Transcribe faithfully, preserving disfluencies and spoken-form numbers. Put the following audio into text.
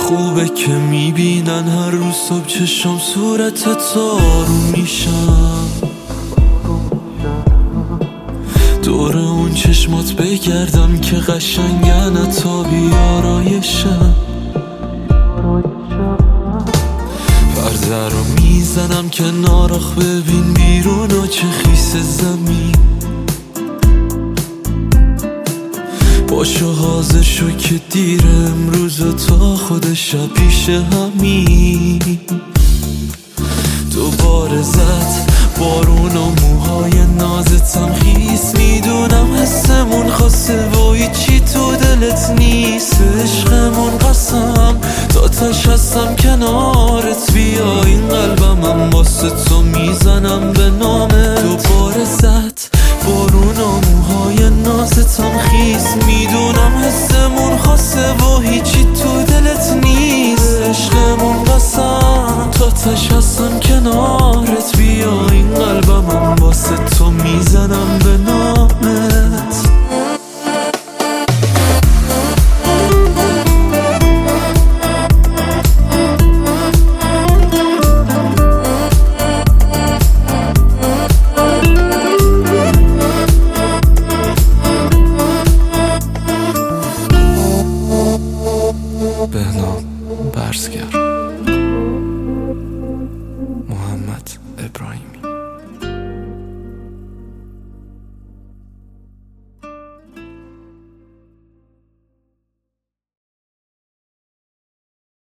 خوبه که میبینن هر روز صبح چشم صورتت آروم میشم، دور اون چشمات بگردم که قشنگن تا بیارایشم. پرده رو میزنم که ناراخ ببین بیرون و چه خیس زمین. باشو حاضر شو که دیر امروز تا خود شب پیش همین. دوباره زد بارون و موهای نازتم خیس، میدونم حسمون خاصه و هیچی تو دلت نیست. عشقمون قسم تا تش هستم کنارت، بیا این قلبم هم واسه تو میزنم به نامه. دوباره زد بارون و موهای نازتم خیس، میدونم حسمون خاصه و هیچی تو دلت نیست. عشقمون قسم تا تش هستم کنار